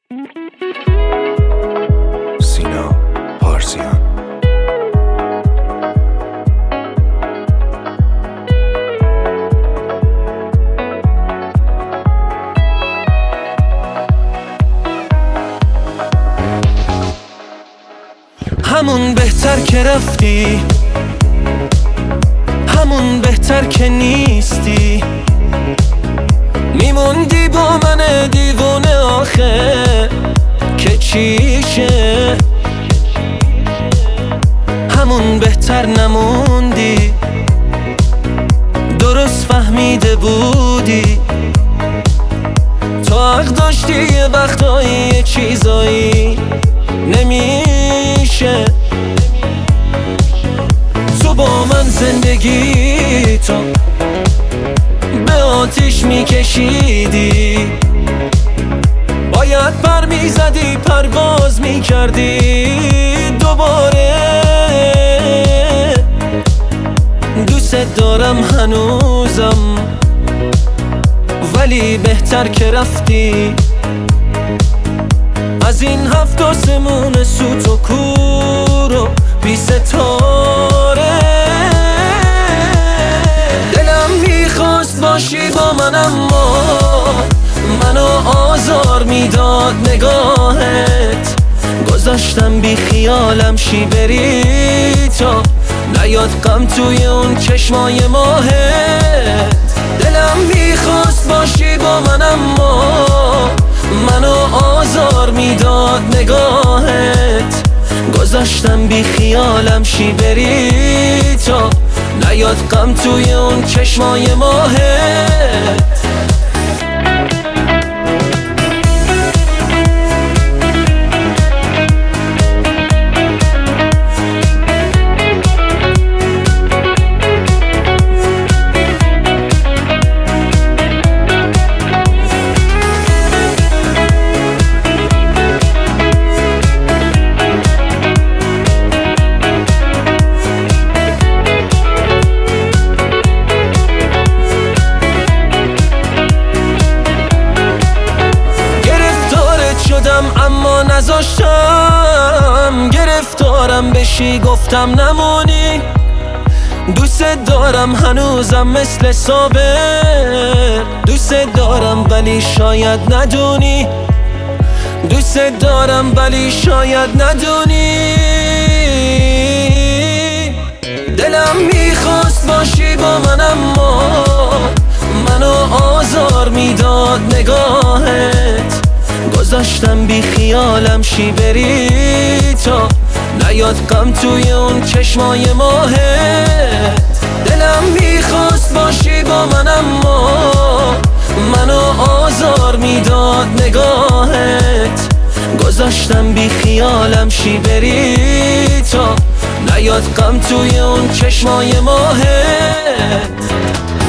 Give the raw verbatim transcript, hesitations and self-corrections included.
سینا پارسیان. همون بهتر که رفتی، همون بهتر که نیستی، میموندی با من دیوونه آخه که چیشه. همون بهتر نموندی، درست فهمیده بودی، تو حق داشتی یه وقتایی یه چیزایی نمیشه. تو با من زندگی تو به آتیش میکشیدی، باید پر میزدی پرواز میکردی دوباره. دوست دارم هنوزم ولی بهتر که رفتی. از این هفت آسمون سوت و کور و بی ستاره، دلم میخواست باشی با من اما منو آزار میداد نگاهت. گذاشتم بی خیالم شی بری تا نیاد غم توی اون چشمای ماهت. دلم میخواست باشی با من اما منو آزار میداد نگاهت. گذاشتم بی خیالم شی بری تا نیاد غم توی اون چشمای ماهت. اما نذاشتم گرفتارم بشی، گفتم نمونی. دوست دارم هنوزم مثل صابر، دوست دارم ولی شاید ندونی. دوست دارم ولی شاید ندونی. دلم میخواست باشی با من اما منو آزار میداد نگاهت. گذاشتم بی خیالم شی بری تا نیاد غم توی اون چشمای ماهت. دلم میخواست باشی با من اما منو آزار میداد نگاهت. گذاشتم بی خیالم شی بری تا نیاد غم توی اون چشمای ماهت.